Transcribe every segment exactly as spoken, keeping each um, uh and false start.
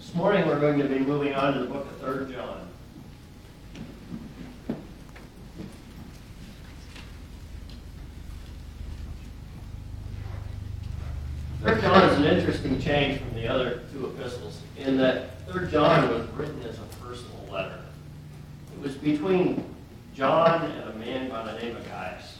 This morning we're going to be moving on to the book of Third John. Third John is an interesting change from the other two epistles in that Third John was written as a personal letter. It was between John and a man by the name of Gaius.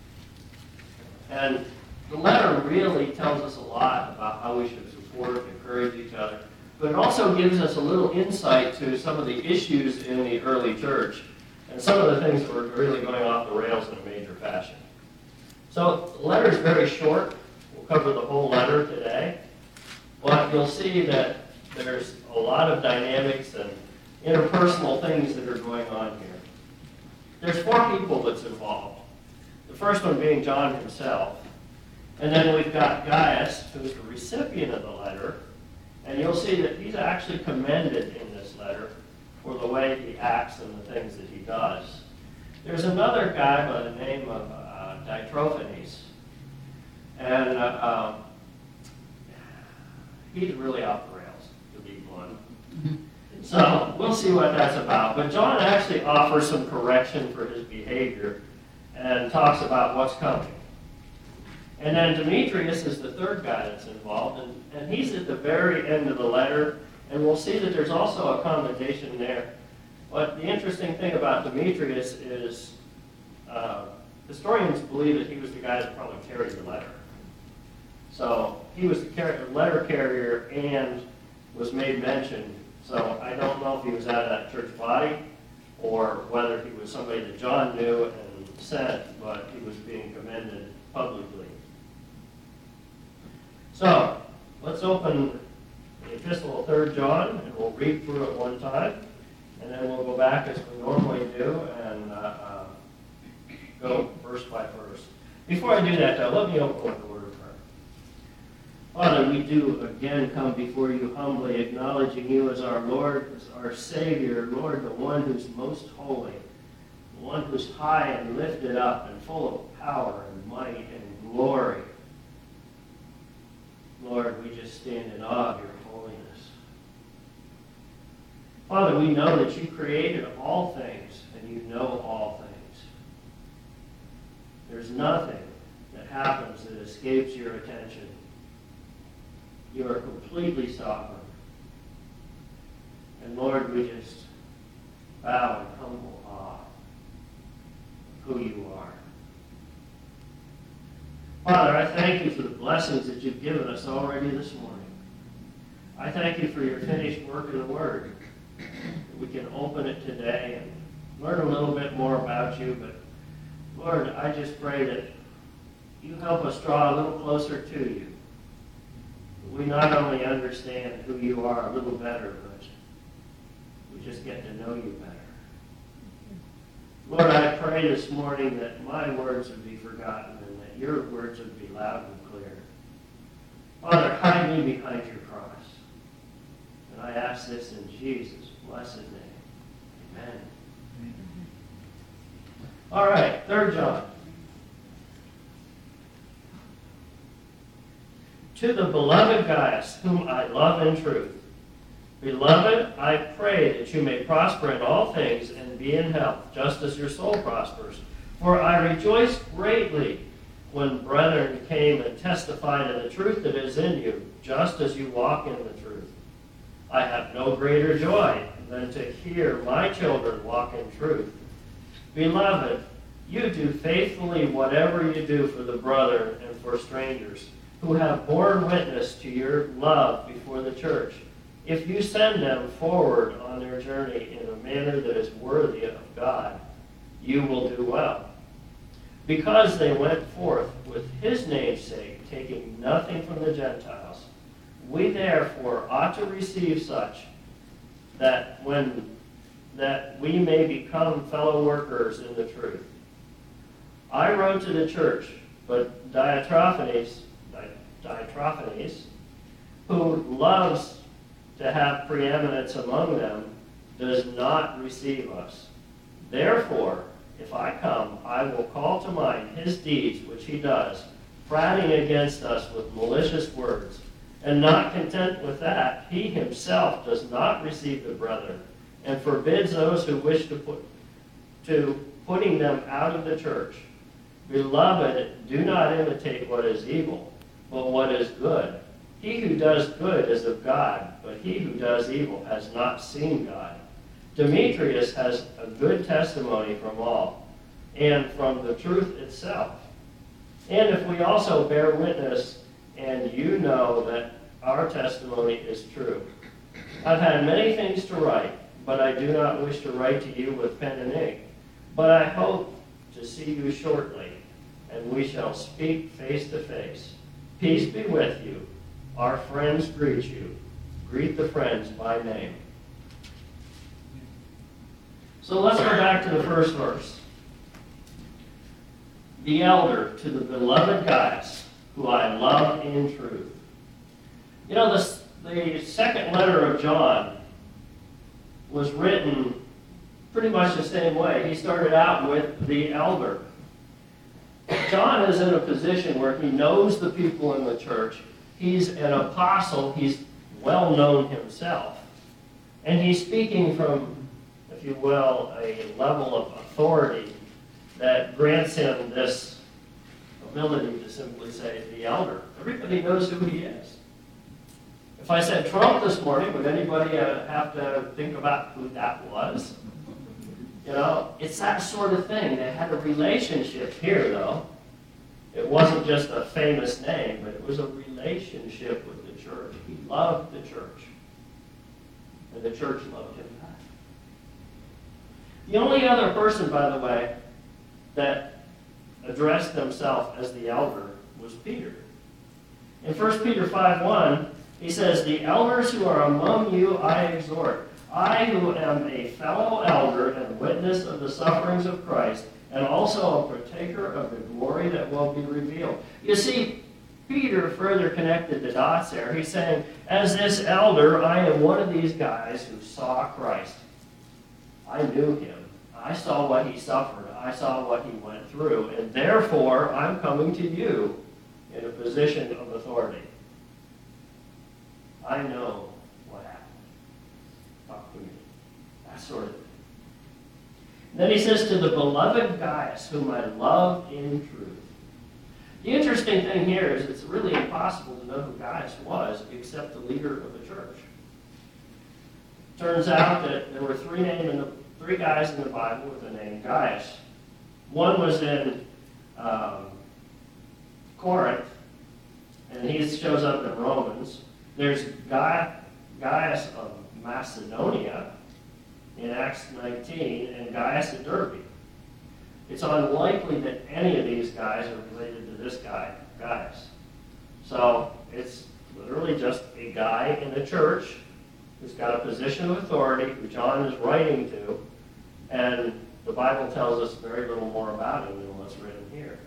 And the letter really tells us a lot about how we should support and encourage each other. But it also gives us a little insight to some of the issues in the early church and some of the things that were really going off the rails in a major fashion. So the letter is very short. We'll cover the whole letter today. But you'll see that there's a lot of dynamics and interpersonal things that are going on here. There's four people that's involved. The first one being John himself. And then we've got Gaius, who's the recipient of the letter. And you'll see that he's actually commended in this letter for the way he acts and the things that he does. There's another guy by the name of uh, Diotrephes. And uh, um, he's really off the rails, to be blunt. So we'll see what that's about. But John actually offers some correction for his behavior and talks about what's coming. And then Demetrius is the third guy that's involved, and, and he's at the very end of the letter, and we'll see that there's also a commendation there. But the interesting thing about Demetrius is uh, historians believe that he was the guy that probably carried the letter. So he was the car- letter carrier and was made mention. So I don't know if he was out of that church body or whether he was somebody that John knew and sent, but he was being commended publicly. So, let's open the epistle of Third John, and we'll read through it one time, and then we'll go back as we normally do and uh, uh, go verse by verse. Before I do that, though, let me open with a word of prayer. Father, we do again come before you humbly, acknowledging you as our Lord, as our Savior, Lord, the one who's most holy, the one who's high and lifted up and full of power and might and glory. Lord, we just stand in awe of your holiness. Father, we know that you created all things and you know all things. There's nothing that happens that escapes your attention. You are completely sovereign. And Lord, we just bow in humble awe of who you are. Father, I thank you for the blessings that you've given us already this morning. I thank you for your finished work in the Word. We can open it today and learn a little bit more about you, but Lord, I just pray that you help us draw a little closer to you. We not only understand who you are a little better, but we just get to know you better. Lord, I pray this morning that my words would be forgotten and that your words would be loud and clear. Father, hide me behind your cross. And I ask this in Jesus' blessed name. Amen. All right, Third John. To the beloved Gaius, whom I love in truth. Beloved, I pray that you may prosper in all things and be in health, just as your soul prospers. For I rejoiced greatly when brethren came and testified of the truth that is in you, just as you walk in the truth. I have no greater joy than to hear my children walk in truth. Beloved, you do faithfully whatever you do for the brother and for strangers, who have borne witness to your love before the church. If you send them forward on their journey in a manner that is worthy of God, you will do well. Because they went forth with his name's sake, taking nothing from the Gentiles, we therefore ought to receive such that when that we may become fellow workers in the truth. I wrote to the church, but Diotrephes, Diotrephes, who loves to have preeminence among them, does not receive us. Therefore, if I come, I will call to mind his deeds which he does, prating against us with malicious words. And not content with that, he himself does not receive the brethren, and forbids those who wish to put to putting them out of the church. Beloved, do not imitate what is evil, but what is good. He who does good is of God, but he who does evil has not seen God. Demetrius has a good testimony from all, and from the truth itself. And if we also bear witness, and you know that our testimony is true. I've had many things to write, but I do not wish to write to you with pen and ink. But I hope to see you shortly, and we shall speak face to face. Peace be with you. Our friends greet you. Greet the friends by name. So let's go back to the first verse. The elder to the beloved Gaius, who I love in truth. You know, this, the second letter of John was written pretty much the same way. He started out with the elder. John is in a position where he knows the people in the church. He's an apostle. He's well known himself. And he's speaking from, if you will, a level of authority that grants him this ability to simply say the elder. Everybody knows who he is. If I said Trump this morning, would anybody uh, have to think about who that was? You know, it's that sort of thing. They had a relationship here, though. It wasn't just a famous name, but it was a relationship with the church. He loved the church. And the church loved him back. The only other person, by the way, that addressed himself as the elder was Peter. In First Peter five one, he says, "The elders who are among you I exhort, I who am a fellow elder and witness of the sufferings of Christ, and also a partaker of the glory that will be revealed." You see, Peter further connected the dots there. He's saying, as this elder, I am one of these guys who saw Christ. I knew him. I saw what he suffered. I saw what he went through. And therefore, I'm coming to you in a position of authority. I know what happened. Talk to me. That sort of thing. And then he says, to the beloved Gaius, whom I love in truth. The interesting thing here is it's really impossible to know who Gaius was except the leader of the church. Turns out that there were three names in the, three guys in the Bible with the name Gaius. One was in um, Corinth, and he shows up in Romans. There's Guy, Gaius of Macedonia in Acts nineteen, and Gaius of Derbe. It's unlikely that any of these guys are related to this guy, Gaius. So it's literally just a guy in the church who's got a position of authority, who John is writing to, and the Bible tells us very little more about him than what's written here.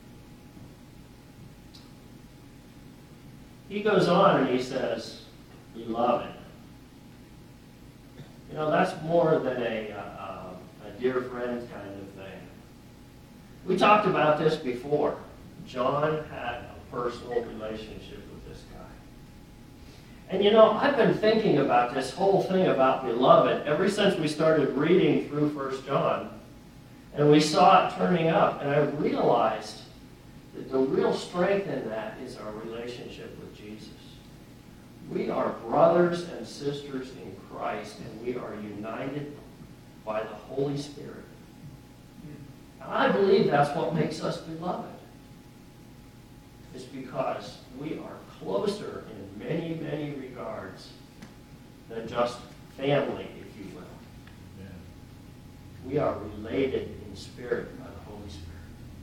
He goes on and he says, beloved. You know, that's more than a, uh, a dear friend kind of thing. We talked about this before. John had a personal relationship with this guy. And you know, I've been thinking about this whole thing about beloved ever since we started reading through First John. And we saw it turning up, and I realized that the real strength in that is our relationship with Jesus. We are brothers and sisters in Christ, and we are united by the Holy Spirit. And I believe that's what makes us beloved. It's because we are closer in many, many regards than just family, if you will. Yeah. We are related in spirit by the Holy Spirit.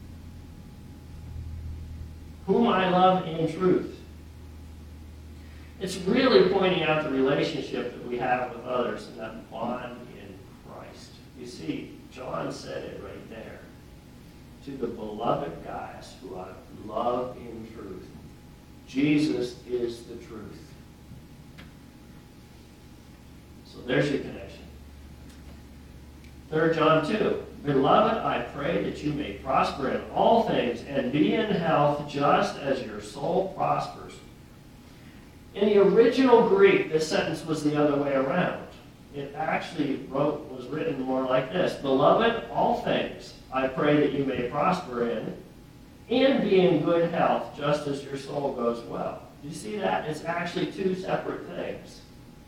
Whom I love in truth. It's really pointing out the relationship that we have with others and that bond in Christ. You see, John said it right there. To the beloved Gaius, who I love in truth. Jesus is the truth. So there's your connection. Third John two. Beloved, I pray that you may prosper in all things and be in health just as your soul prospers. In the original Greek, this sentence was the other way around. It actually wrote, was written more like this. Beloved, all things I pray that you may prosper in, and be in good health, just as your soul goes well. Do you see that? It's actually two separate things.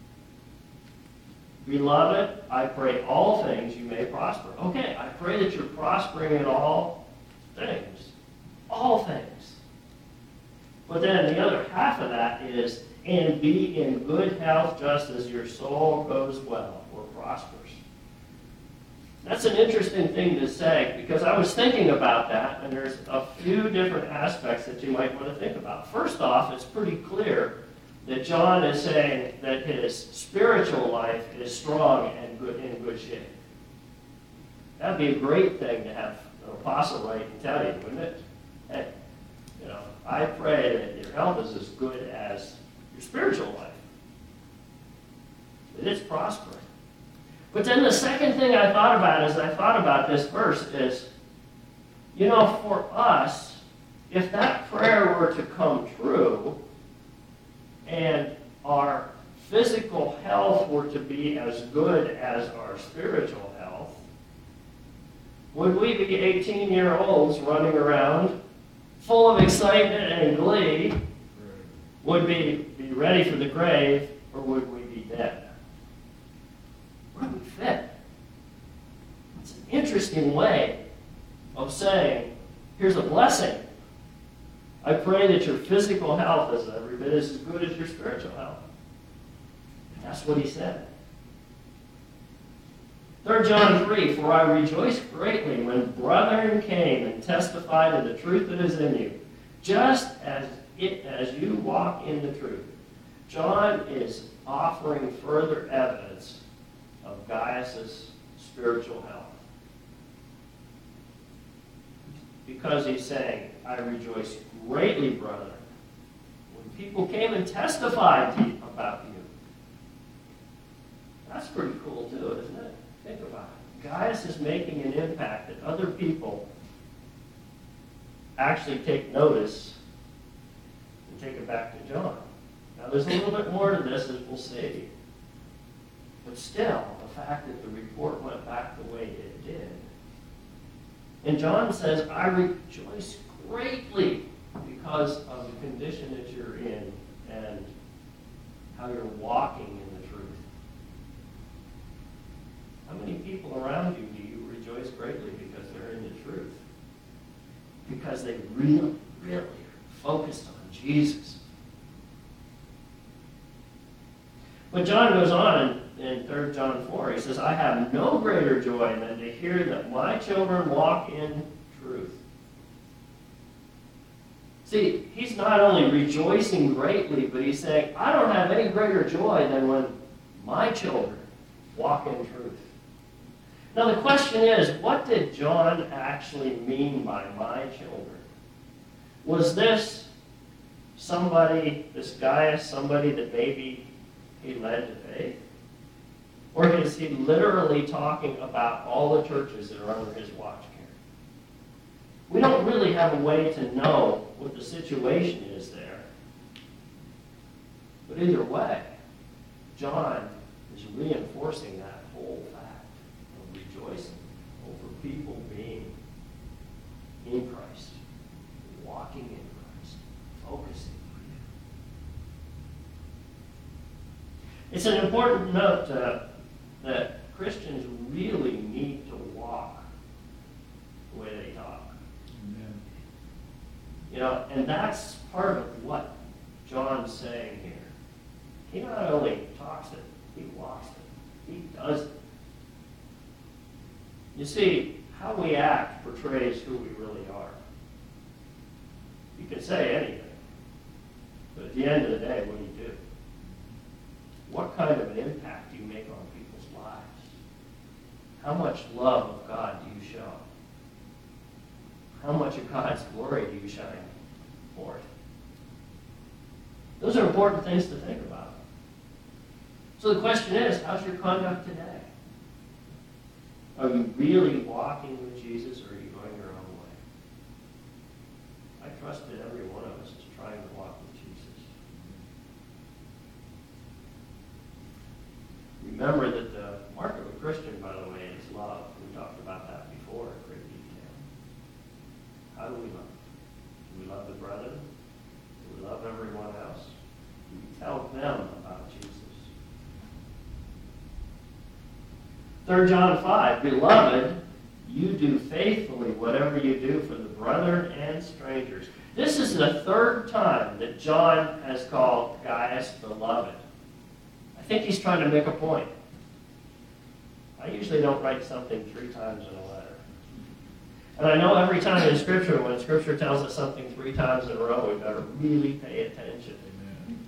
Beloved, I pray all things you may prosper. Okay, I pray that you're prospering in all things. All things. But then the other half of that is, and be in good health just as your soul goes well or prospers. That's an interesting thing to say, because I was thinking about that, and there's a few different aspects that you might want to think about. First off, it's pretty clear that John is saying that his spiritual life is strong and good, in good shape. That'd be a great thing to have an apostle write and tell you, wouldn't it? Hey, you know, I pray that your health is as good as your spiritual life, that it's prospering. But then the second thing I thought about as I thought about this verse is, you know, for us, if that prayer were to come true and our physical health were to be as good as our spiritual health, would we be eighteen-year-olds running around full of excitement and glee? Would we be ready for the grave, or would we be dead? Where do we fit? It's an interesting way of saying, here's a blessing. I pray that your physical health is every bit as good as your spiritual health. And that's what he said. Third John three, for I rejoiced greatly when brethren came and testified to the truth that is in you, just as it as you walk in the truth. John is offering further evidence of Gaius' spiritual health. Because he's saying, I rejoice greatly, brethren, when people came and testified to you, about you. That's pretty cool too, isn't it? Think about it. Gaius is making an impact that other people actually take notice and take it back to John. Now there's a little bit more to this, as we'll see. But still, the fact that the report went back the way it did. And John says, I rejoice greatly because of the condition that you're in and how you're walking in the truth. How many people around you do you rejoice greatly because they're in the truth? Because they really, really are focused on Jesus. But John goes on in, in Third John four. He says, I have no greater joy than to hear that my children walk in truth. See, he's not only rejoicing greatly, but he's saying, I don't have any greater joy than when my children walk in truth. Now the question is, what did John actually mean by my children? Was this somebody, this Gaius, somebody that maybe he led to faith? Or is he literally talking about all the churches that are under his watch care? We don't really have a way to know what the situation is there. But either way, John is reinforcing that whole fact of rejoicing over people being in Christ, walking in Christ, focusing. It's an important note uh, that Christians really need to walk the way they talk. Amen. You know, and that's part of what John's saying here. He not only talks it, he walks it. He does it. You see, how we act portrays who we really are. You can say anything, but at the end of the day, what do you do? What kind of an impact do you make on people's lives? How much love of God do you show? How much of God's glory do you shine forth? Those are important things to think about. So the question is, how's your conduct today? Are you really walking with Jesus, or are you going your own way? I trust that every one of us is trying to walk with Jesus. Remember that the mark of a Christian, by the way, is love. We talked about that before in great detail. How do we love? Do we love the brethren? Do we love everyone else? Do we tell them about Jesus? Third John five, Beloved, you do faithfully whatever you do for the brethren and strangers. This is the third time that John has called Gaius beloved. I think he's trying to make a point. I usually don't write something three times in a letter. And I know every time in Scripture, when Scripture tells us something three times in a row, we've got to really pay attention. Amen.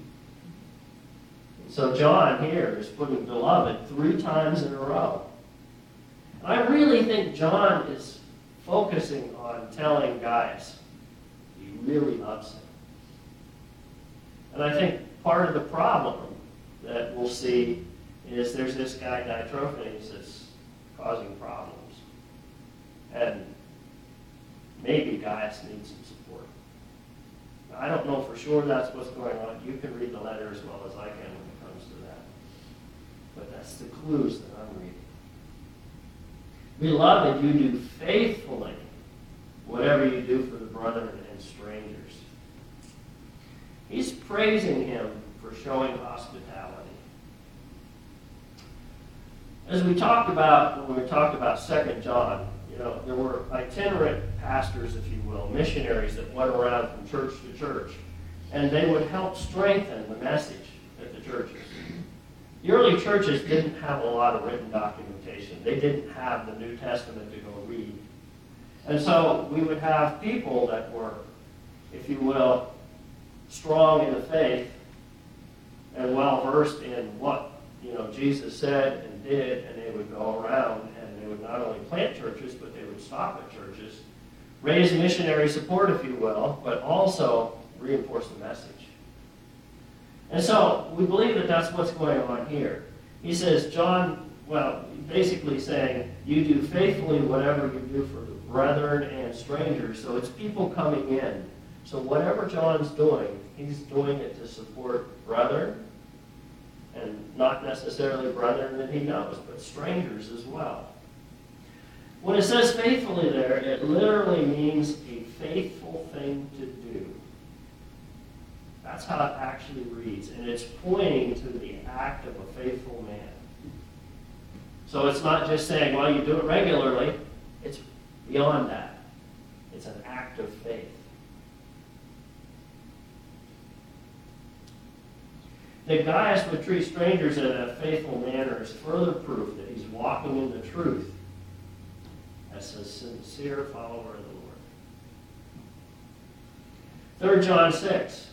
So John here is putting beloved three times in a row. And I really think John is focusing on telling Gaius he really loves him. And I think part of the problem that we'll see is there's this guy Diotrephes that's causing problems. And maybe Gaius needs some support. Now, I don't know for sure that's what's going on. You can read the letter as well as I can when it comes to that. But that's the clues that I'm reading. Beloved, you do faithfully whatever you do for the brethren and strangers. He's praising him for showing hospitality. As we talked about when we talked about Second John, you know, there were itinerant pastors, if you will, missionaries that went around from church to church, and they would help strengthen the message at the churches. The early churches didn't have a lot of written documentation. They didn't have the New Testament to go read. And so we would have people that were, if you will, strong in the faith and well-versed in what, you know, Jesus said and did, and they would go around and they would not only plant churches, but they would stop at churches, raise missionary support, if you will, but also reinforce the message. And so we believe that that's what's going on here. He says, John, well, basically saying, you do faithfully whatever you do for the brethren and strangers. So it's people coming in. So whatever John's doing, he's doing it to support brethren, and not necessarily brethren that he knows, but strangers as well. When it says faithfully there, it literally means a faithful thing to do. That's how it actually reads, and it's pointing to the act of a faithful man. So it's not just saying, well, you do it regularly. It's beyond that. It's an act of faith. That Gaius would treat strangers in a faithful manner is further proof that he's walking in the truth as a sincere follower of the Lord. Third John six.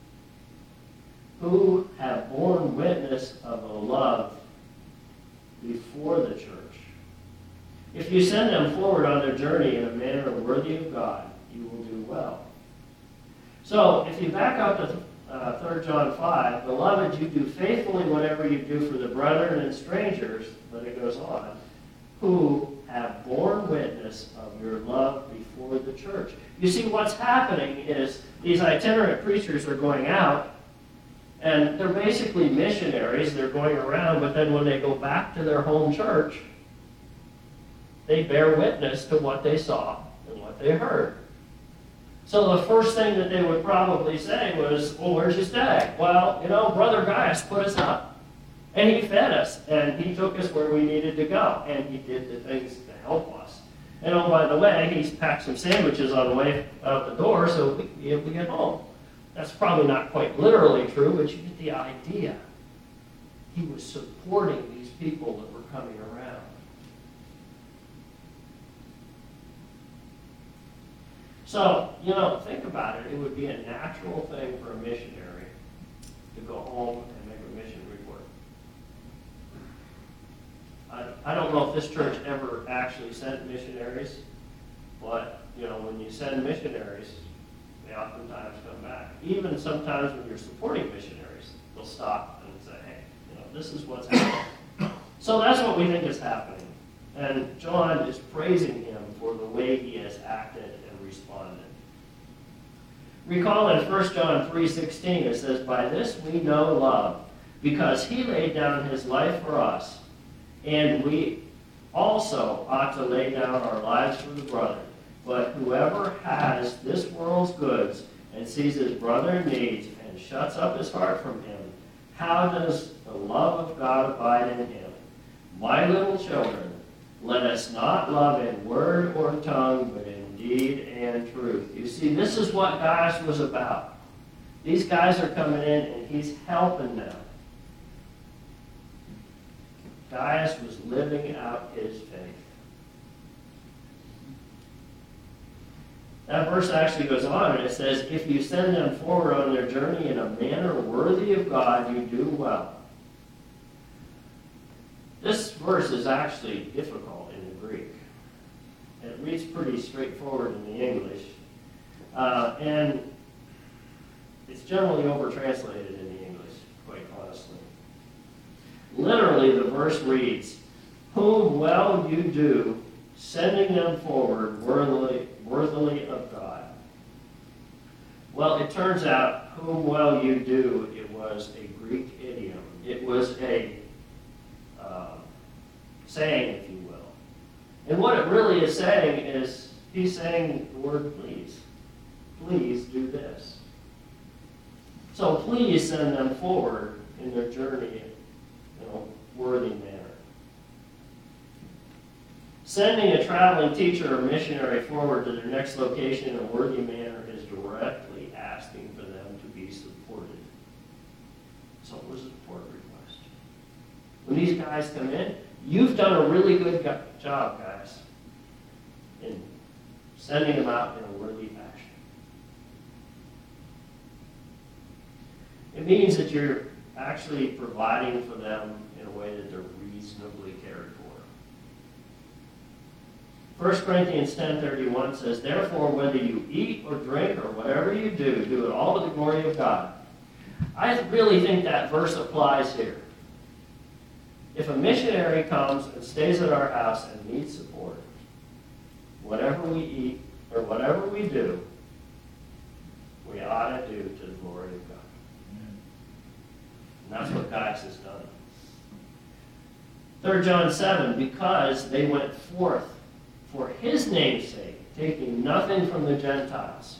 Who have borne witness of a love before the church. If you send them forward on their journey in a manner worthy of God, you will do well. So, if you back up to uh, Third John five, Beloved, you do faithfully whatever you do for the brethren and strangers, but it goes on, who have borne witness of your love before the church. You see, what's happening is these itinerant preachers are going out, and they're basically missionaries. They're going around, but then when they go back to their home church, they bear witness to what they saw and what they heard. So the first thing that they would probably say was, well, where'd you stay? Well, you know, Brother Gaius put us up, and he fed us, and he took us where we needed to go, and he did the things to help us. And oh, by the way, he's packed some sandwiches on the way out the door so we can be able to get home. That's probably not quite literally true, but you get the idea. He was supporting these people that were coming around. So, you know, think about it. It would be a natural thing for a missionary to go home and make a mission report. I, I don't know if this church ever actually sent missionaries, but, you know, when you send missionaries, they oftentimes come back. Even sometimes when you're supporting missionaries, they'll stop and say, hey, you know, this is what's happening. So that's what we think is happening. And John is praising him for the way he has acted and responded. Recall in First John three sixteen, it says, by this we know love, because he laid down his life for us, and we also ought to lay down our lives for the brother. But whoever has this world's goods and sees his brother in need and shuts up his heart from him, how does the love of God abide in him? My little children, let us not love in word or tongue, but in deed and truth. You see, this is what Gaius was about. These guys are coming in and he's helping them. Gaius was living out his faith. That verse actually goes on and it says, if you send them forward on their journey in a manner worthy of God, you do well. This verse is actually difficult in the Greek. It reads pretty straightforward in the English. Uh, and it's generally over-translated in the English, quite honestly. Literally, the verse reads, whom well you do, sending them forward worthily, worthily of God. Well, it turns out, whom well you do, it was a Greek idiom. It was a uh, saying, if you will. And what it really is saying is, he's saying the word please. Please do this. So please send them forward in their journey in a worthy manner. Sending a traveling teacher or missionary forward to their next location in a worthy manner is directly asking for them to be supported. So it was a support request. When these guys come in, you've done a really good job, guys, in sending them out in a worthy fashion. It means that you're actually providing for them in a way that they're reasonably cared for. First Corinthians ten thirty-one says, therefore, whether you eat or drink or whatever you do, do it all to the glory of God. I really think that verse applies here. If a missionary comes and stays at our house and needs support, whatever we eat or whatever we do, we ought to do to the glory of God. And that's what Gaius has done. Third John seven, because they went forth for his name's sake, taking nothing from the Gentiles.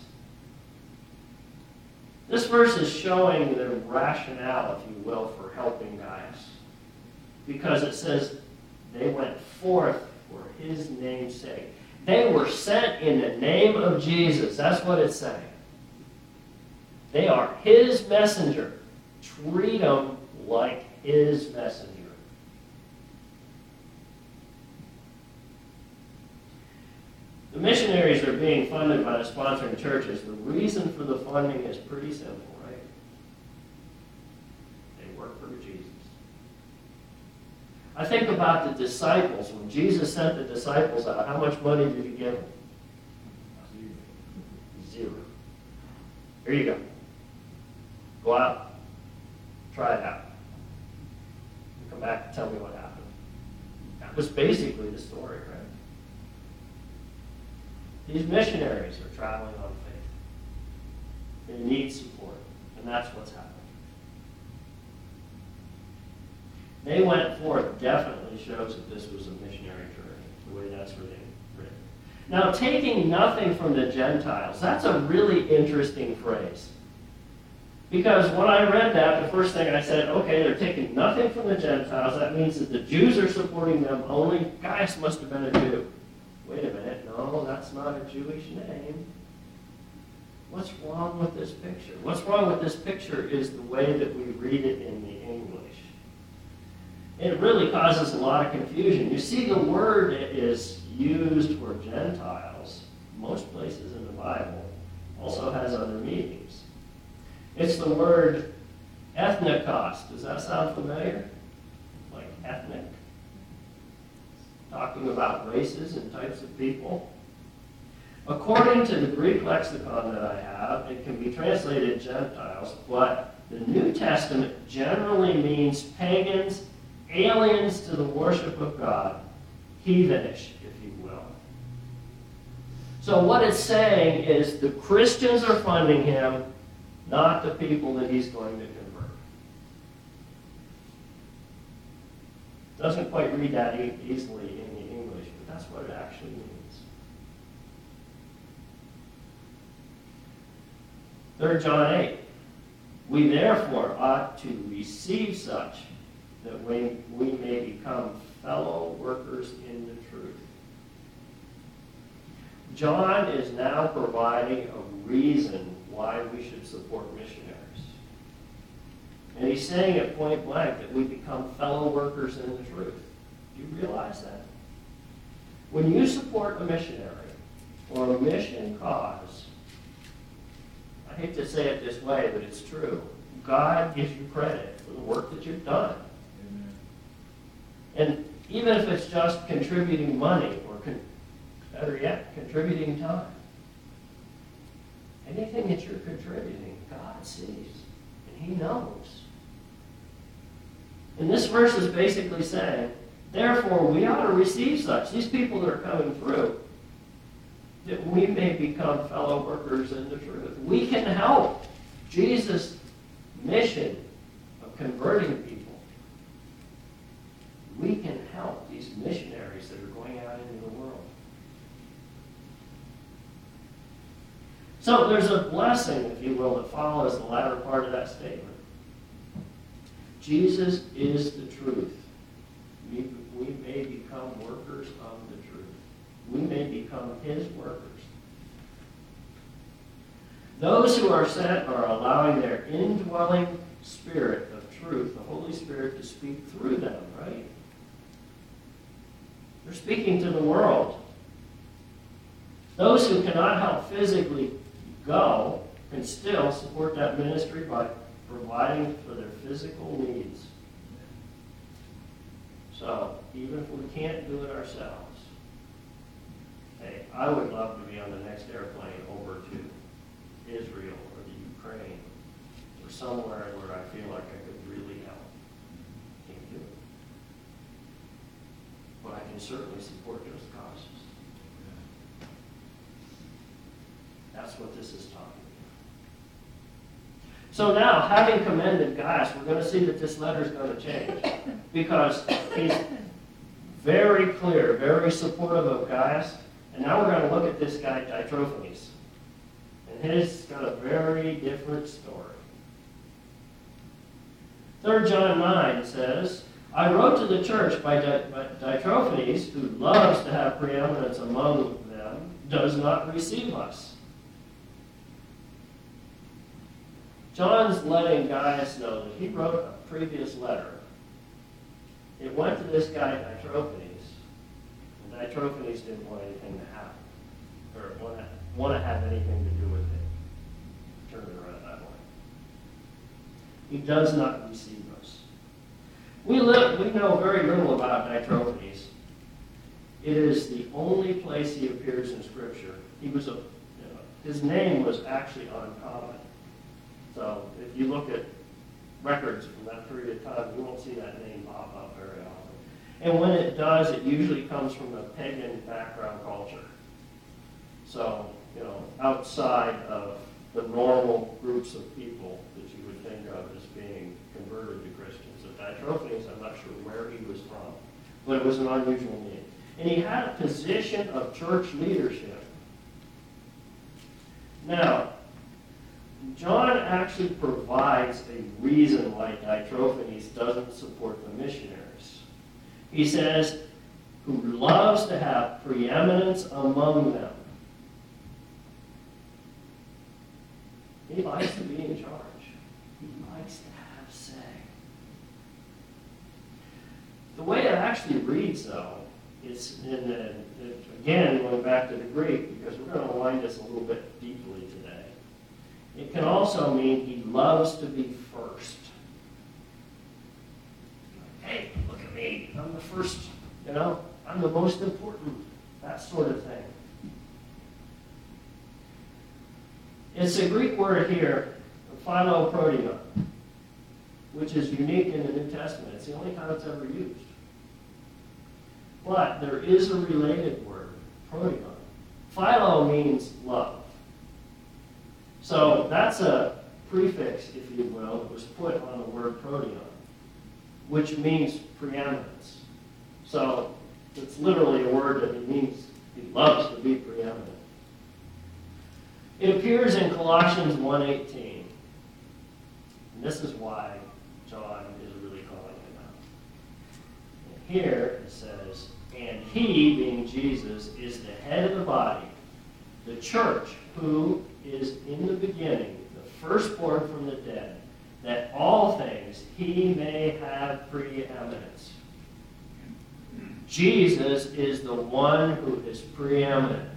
This verse is showing the rationale, if you will, for helping Gaius. Because it says they went forth for his name's sake. They were sent in the name of Jesus. That's what it's saying. They are his messenger. Treat them like his messenger. The missionaries are being funded by the sponsoring churches. The reason for the funding is pretty simple, right? They work for Jesus. I think about the disciples. When Jesus sent the disciples out, how much money did he give them? Zero. Here you go. Go out. Try it out. Come back and tell me what happened. That was basically the story, right? These missionaries are traveling on faith. They need support, and that's what's happened. They went forth definitely shows that this was a missionary journey, the way that's written. Now, taking nothing from the Gentiles, that's a really interesting phrase. Because when I read that, the first thing I said, okay, they're taking nothing from the Gentiles. That means that the Jews are supporting them only. Gaius must have been a Jew. Wait a minute, no, that's not a Jewish name. What's wrong with this picture? What's wrong with this picture is the way that we read it in the English. It really causes a lot of confusion. You see, the word is used for Gentiles, most places in the Bible, also has other meanings. It's the word ethnikos. Does that sound familiar? Like ethnic? Talking about races and types of people. According to the Greek lexicon that I have, it can be translated Gentiles, but the New Testament generally means pagans, aliens to the worship of God, heathenish, if you will. So what it's saying is the Christians are funding him, not the people that he's going to convert. Doesn't quite read that e- easily in the English, but that's what it actually means. Third John eight. We therefore ought to receive such that we, we may become fellow workers in the truth. John is now providing a reason why we should support missionaries. And he's saying at point blank that we become fellow workers in the truth. Do you realize that? When you support a missionary or a mission cause, I hate to say it this way, but it's true. God gives you credit for the work that you've done. Amen. And even if it's just contributing money or, con- better yet, contributing time, anything that you're contributing, God sees and He knows. And this verse is basically saying, therefore, we ought to receive such. These people that are coming through, that we may become fellow workers in the truth. We can help Jesus' mission of converting people. We can help these missionaries that are going out into the world. So there's a blessing, if you will, that follows the latter part of that statement. Jesus is the truth. We, we may become workers of the truth. We may become His workers. Those who are sent are allowing their indwelling Spirit of truth, the Holy Spirit, to speak through them, right? They're speaking to the world. Those who cannot help physically go can still support that ministry by providing for their physical needs. So, even if we can't do it ourselves, hey, I would love to be on the next airplane over to Israel or the Ukraine or somewhere where I feel like I could really help. Can't do it. But I can certainly support those causes. That's what this is talking about. So now, having commended Gaius, we're going to see that this letter is going to change. Because he's very clear, very supportive of Gaius. And now we're going to look at this guy, Diotrephes. And his got a very different story. Third John nine says, I wrote to the church by Diotrephes, who loves to have preeminence among them, does not receive us. John's letting Gaius know that he wrote a previous letter. It went to this guy, Diotrephes, and Diotrephes didn't want anything to happen, or want to, want to have anything to do with it. Turn it around that way. He does not receive us. We, live, we know very little about Diotrephes. It is the only place he appears in Scripture. He was a, you know, his name was actually uncommon. So if you look at records from that period of time, you won't see that name pop up very often. And when it does, it usually comes from a pagan background culture. So, you know, outside of the normal groups of people that you would think of as being converted to Christians. So Diotrephes, I'm not sure where he was from, but it was an unusual name. And he had a position of church leadership. Now, John actually provides a reason why Diotrephes doesn't support the missionaries. He says, who loves to have preeminence among them. He likes to be in charge. He likes to have say. The way it actually reads, though, is in the, again, going back to the Greek, because we're going to wind this a little bit deeply today. It can also mean he loves to be first. Hey, look at me. I'm the first, you know, I'm the most important. That sort of thing. It's a Greek word here, philoproteon, which is unique in the New Testament. It's the only time it's ever used. But there is a related word, proteon. Philo means love. So that's a prefix, if you will, that was put on the word proteon, which means preeminence. So it's literally a word that it means he loves to be preeminent. It appears in Colossians one eighteen. And this is why John is really calling him out. And here it says, and he, being Jesus, is the head of the body, the church, who is in the beginning, the firstborn from the dead, that all things he may have preeminence. Jesus is the one who is preeminent,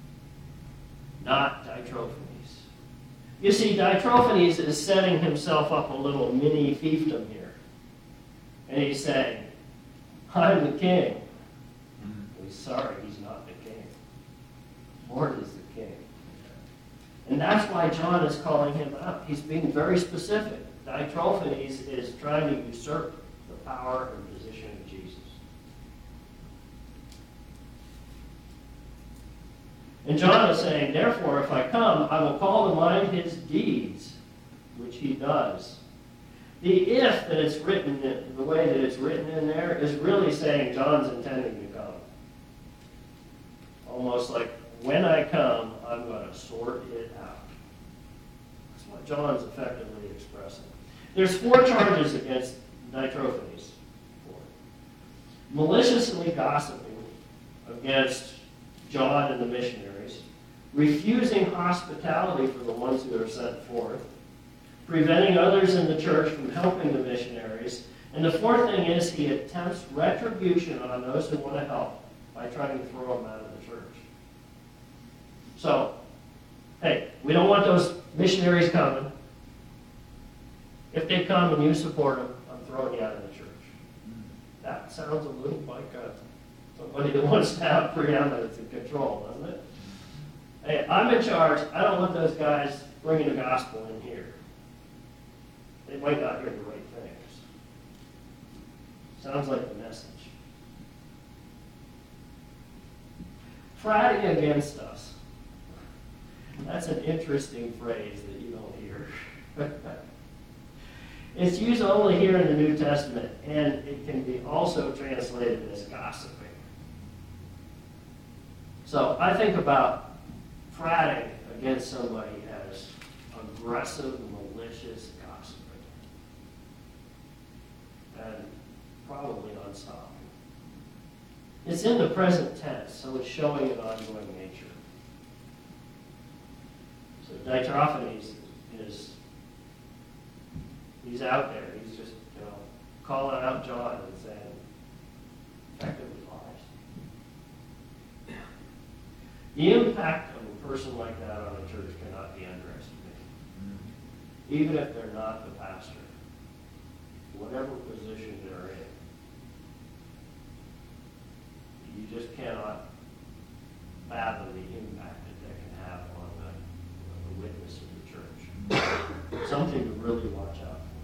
not Ditrophanes. You see, Ditrophanes is setting himself up a little mini fiefdom here. And he's saying, I'm the king. Mm-hmm. He's sorry, he's not the king. Lord is the king. And that's why John is calling him out. He's being very specific. Ditrophanes is trying to usurp the power and position of Jesus. And John is saying, therefore, if I come, I will call to mind his deeds, which he does. The if that it's written, the way that it's written in there, is really saying John's intending to come. Almost like, when I come, I'm going to sort it out. That's what John's effectively expressing. There's four charges against Ditrophanes. Four. Maliciously gossiping against John and the missionaries, refusing hospitality for the ones who are sent forth, preventing others in the church from helping the missionaries, and the fourth thing is he attempts retribution on those who want to help by trying to throw them out of the church. So, hey, we don't want those missionaries coming. If they come and you support them, I'm throwing you out of the church. That sounds a little like a somebody that wants to have preeminence and control, doesn't it? Hey, I'm in charge. I don't want those guys bringing the gospel in here. They might not hear the right things. Sounds like the message. Fratting against us. That's an interesting phrase that you don't hear. It's used only here in the New Testament, and it can be also translated as gossiping. So I think about fratting against somebody as aggressive, malicious gossiping. And probably unstoppable. It's in the present tense, so it's showing an ongoing nature. So Ditrophanes is, he's out there. He's just, you know, calling out John and saying, effectively, the impact of a person like that on a church cannot be underestimated. Mm-hmm. Even if they're not the pastor, whatever position they're in, you just cannot fathom the impact that that can have on the, the witness of the church. Something to really watch out for.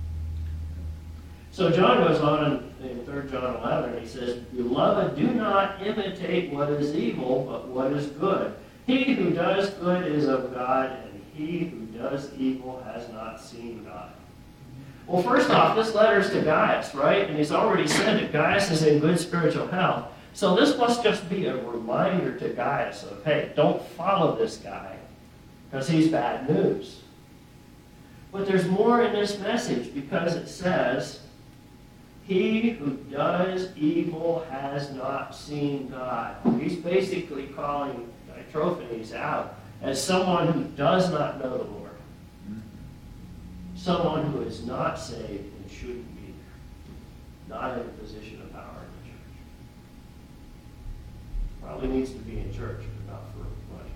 So John goes on in, in Third John eleven, he says, Beloved, do not imitate what is evil, but what is good. He who does good is of God, and he who does evil has not seen God. Well, first off, this letter is to Gaius, right? And he's already said that Gaius is in good spiritual health. So this must just be a reminder to Gaius of, hey, don't follow this guy, because he's bad news. But there's more in this message, because it says, he who does evil has not seen God. He's basically calling Ditrophanes out as someone who does not know the Lord. Someone who is not saved and shouldn't be there. Not in a position of power in the church. Probably needs to be in church, but not for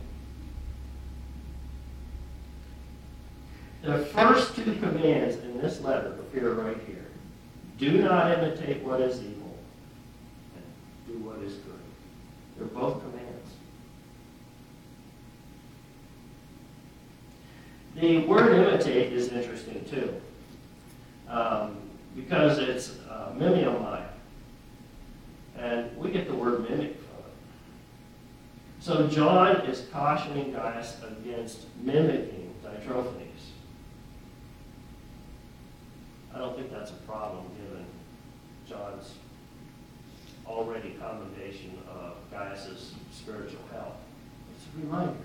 money. The first two commands in this letter appear right here. Do not imitate what is evil, and do what is good. They're both commands. The word imitate is interesting too, um, because it's uh, mimeomai, and we get the word mimic from it. So John is cautioning Gaius against mimicking Ditrophanes. I don't think that's a problem given John's already commendation of Gaius' spiritual health. It's a reminder.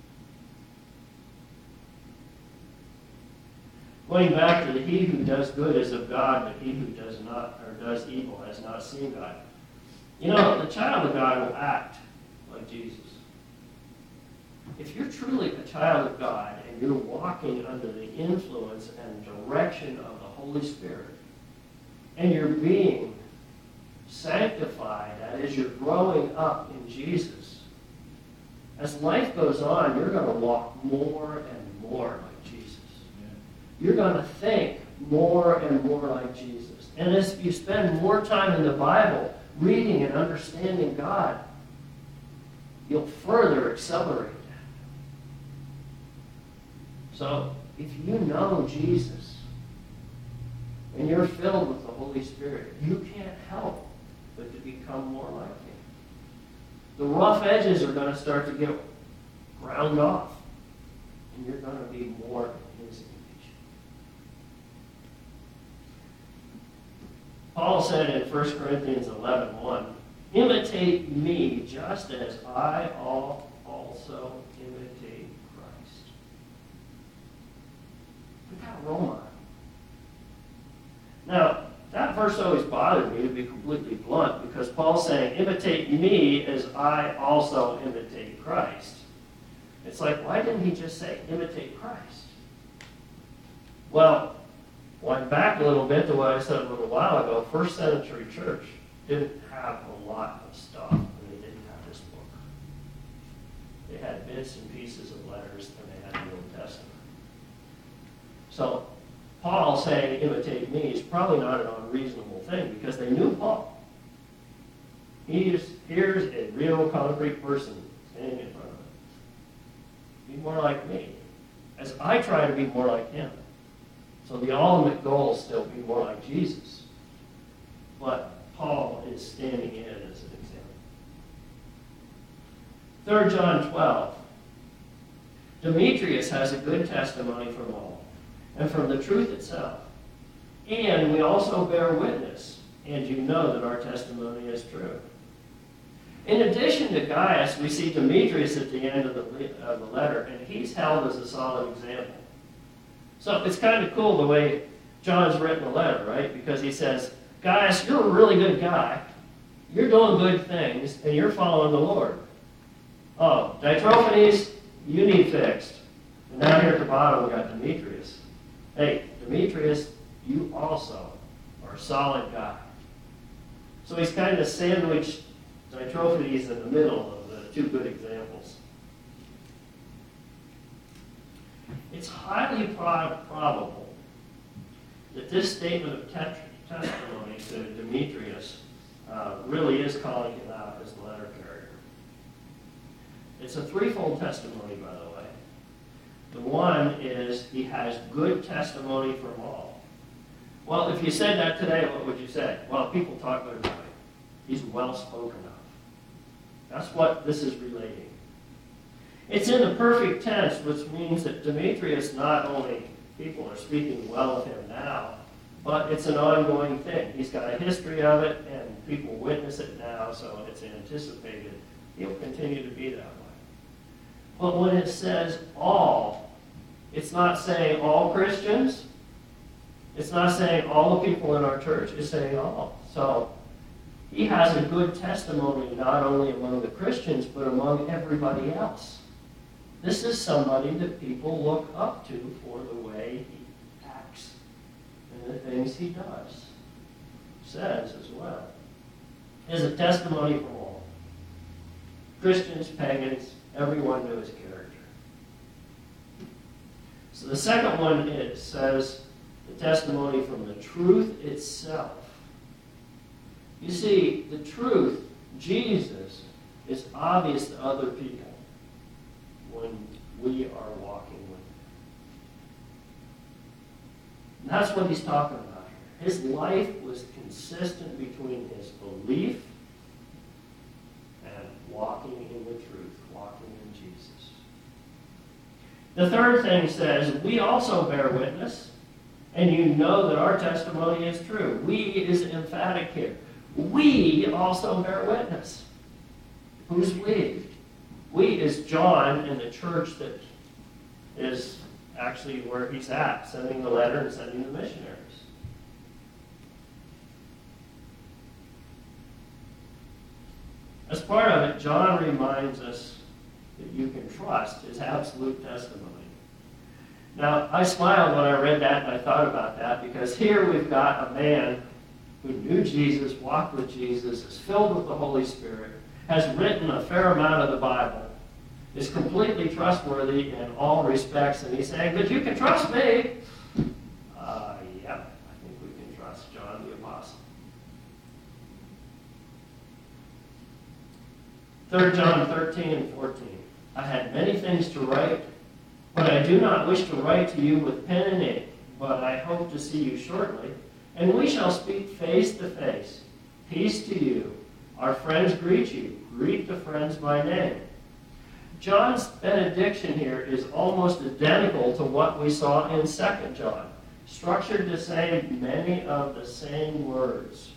Going back to the he who does good is of God, but he who does not or does evil has not seen God. You know, the child of God will act like Jesus. If you're truly a child of God and you're walking under the influence and direction of the Holy Spirit, and you're being sanctified, that is, you're growing up in Jesus, as life goes on, you're going to walk more and more like Jesus. You're going to think more and more like Jesus. And as you spend more time in the Bible, reading and understanding God, you'll further accelerate that. So, if you know Jesus, and you're filled with the Holy Spirit, you can't help but to become more like Him. The rough edges are going to start to get ground off, and you're going to be more in His image. Paul said in First Corinthians eleven one, imitate me just as I also imitate Christ. Look at a role model. Now, that verse always bothered me, to be completely blunt, because Paul's saying, imitate me as I also imitate Christ. It's like, why didn't he just say, imitate Christ? Well, going back a little bit to what I said a little while ago, first century church didn't have a lot of stuff, and they didn't have this book. They had bits and pieces of letters, and they had the Old Testament. So, Paul saying, imitate me, is probably not an unreasonable thing, because they knew Paul. He's, here's a real concrete person standing in front of them. Be more like me, as I try to be more like him. So the ultimate goal is still be more like Jesus. But Paul is standing in as an example. Third John twelve. Demetrius has a good testimony from all, and from the truth itself. And we also bear witness, and you know that our testimony is true. In addition to Gaius, we see Demetrius at the end of the, of the letter, and he's held as a solid example. So it's kind of cool the way John's written the letter, right? Because he says, Gaius, you're a really good guy. You're doing good things, and you're following the Lord. Oh, Diotrephes, you need fixed. And down here at the bottom, we got Demetrius. Hey, Demetrius, you also are a solid guy. So he's kind of sandwiched Diotrephes in the middle of the two good examples. It's highly pro- probable that this statement of te- testimony to Demetrius uh, really is calling him out as the letter carrier. It's a threefold testimony, by the way. The one is he has good testimony from all. Well, if you said that today, what would you say? Well, people talk good about him. He's well spoken of. That's what this is relating. It's in the perfect tense, which means that Demetrius, not only people are speaking well of him now, but it's an ongoing thing. He's got a history of it, and people witness it now, so it's anticipated. He'll continue to be that way. But when it says all, it's not saying all Christians. It's not saying all the people in our church. It's saying all. So he has a good testimony not only among the Christians, but among everybody else. This is somebody that people look up to for the way he acts and the things he does, says as well. Is a testimony from all. Christians, pagans, everyone knew his character. So the second one is, says the testimony from the truth itself. You see, the truth, Jesus, is obvious to other people when we are walking with him. And that's what he's talking about here. His life was consistent between his belief and walking in the truth, walking in Jesus. The third thing says, we also bear witness, and you know that our testimony is true. We is emphatic here. we also bear witness. Who's we? We is John and the church that is actually where he's at, sending the letter and sending the missionaries. As part of it, John reminds us that you can trust his absolute testimony. Now, I smiled when I read that and I thought about that, because here we've got a man who knew Jesus, walked with Jesus, is filled with the Holy Spirit, has written a fair amount of the Bible, is completely trustworthy in all respects, and he's saying, but you can trust me. Uh, yep, I think we can trust John the Apostle. Third John thirteen and fourteen. I had many things to write, but I do not wish to write to you with pen and ink, but I hope to see you shortly, and we shall speak face to face. Peace to you. Our friends greet you. Greet the friends by name. John's benediction here is almost identical to what we saw in Second John, structured to say many of the same words.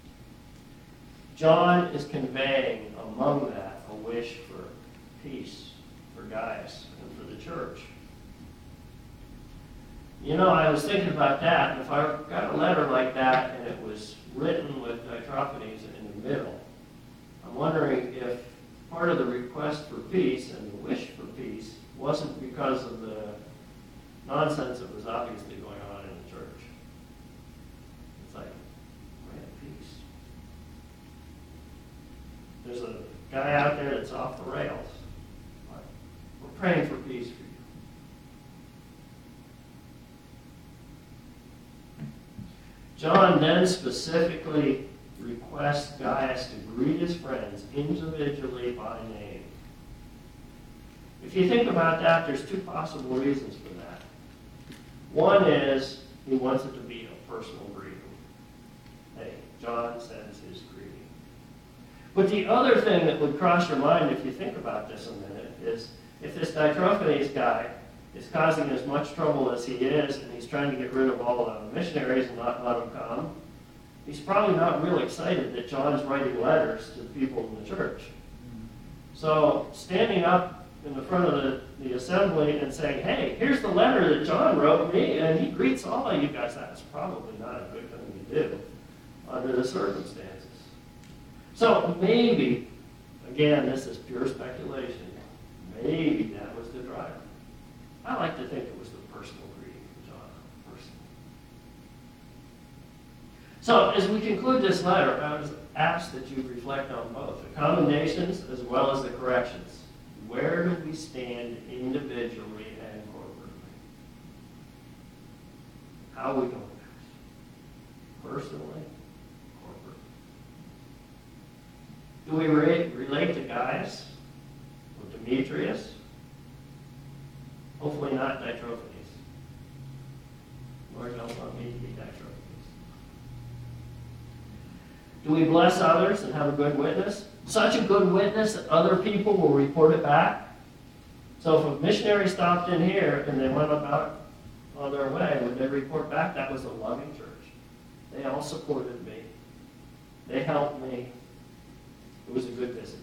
John is conveying among that a wish for peace for Gaius and for the church. You know, I was thinking about that, and if I got a letter like that and it was written with Ditrophanes in the middle, I'm wondering if part of the request for peace and the wish for peace wasn't because of the nonsense that was obviously going on in the church. It's like, we're at peace. There's a guy out there that's off the rails. But we're praying for peace for you. John then specifically requests Gaius to greet his friends individually by name. If you think about that, there's two possible reasons for that. One is he wants it to be a personal greeting. Hey, John sends his greeting. But the other thing that would cross your mind if you think about this a minute is if this Ditrophanes guy is causing as much trouble as he is, and he's trying to get rid of all the missionaries and not let them come, he's probably not real excited that John's writing letters to the people in the church. So standing up in the front of the, the assembly and saying, hey, here's the letter that John wrote me, and he greets all of you guys, that's probably not a good thing to do under the circumstances. So maybe, again, this is pure speculation, maybe that was the driver. I like to think it was the personal greeting from John, personally. So, as we conclude this letter, I was asked that you reflect on both the commendations as well as the corrections. Where do we stand individually and corporately? How are we going? Personally, corporately. Do we re- relate to Gaius or Demetrius? Hopefully not Ditrophanes. Lord, don't want me to be Ditrophanes. Do we bless others and have a good witness? Such a good witness that other people will report it back. So if a missionary stopped in here and they went about on their way, would they report back? That was a loving church. They all supported me. They helped me. It was a good visit.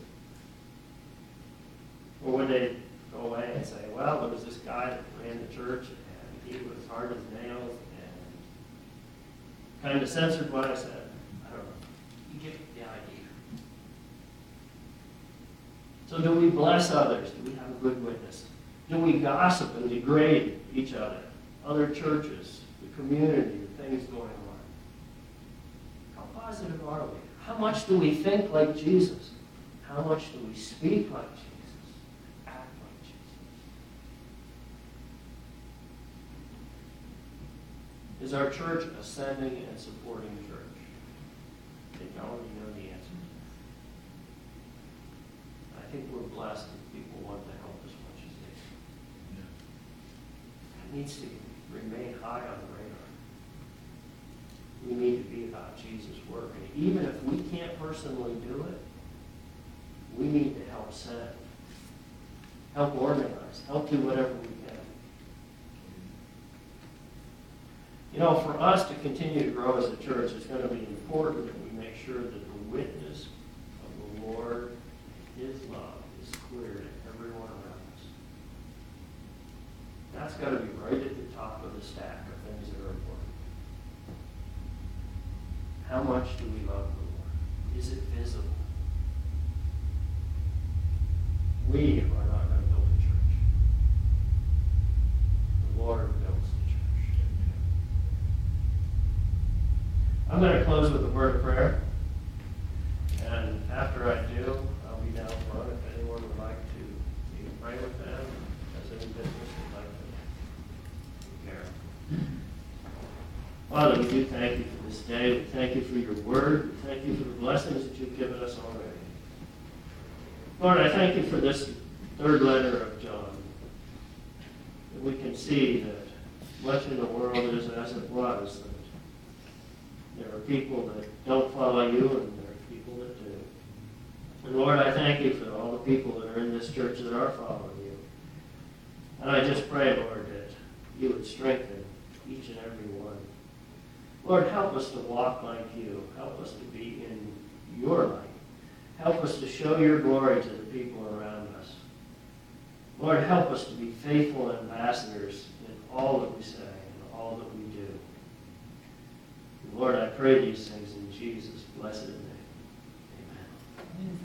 Or would they go away and say, well, there was this guy that ran the church and he was hard as nails and kind of censored what I said? I don't know. You get the idea. So do we bless others? Do we have a good witness? Do we gossip and degrade each other, other churches, the community, the things going on? How positive are we? How much do we think like Jesus? How much do we speak like Jesus? Is our church ascending and supporting the church? I think you already know the answer. I think we're blessed if people want to help as much as they can. Yeah. It needs to remain high on the radar. We need to be about Jesus' work. And even if we can't personally do it, we need to help send, help organize, help do whatever we can. You know, for us to continue to grow as a church, it's going to be important that we make sure that the love the Lord? Is it visible? We are not going to build a church. The Lord builds the church. I'm going to close with a word of prayer. And after I do, I'll be down front if anyone would like to you can pray with them, has any business they'd like to care. Father, we do thank you for this day. We thank you for your word. We thank you for the blessings that you've given us already. Lord, I thank you for this third letter of John. That we can see that much in the world is as it was. That there are people that don't follow you, and there are people that do. And Lord, I thank you for all the people that are in this church that are following you. And I just pray, Lord, that you would strengthen each and every one. Lord, help us to walk like you. Help us to be in your light. Help us to show your glory to the people around us. Lord, help us to be faithful ambassadors in all that we say and all that we do. Lord, I pray these things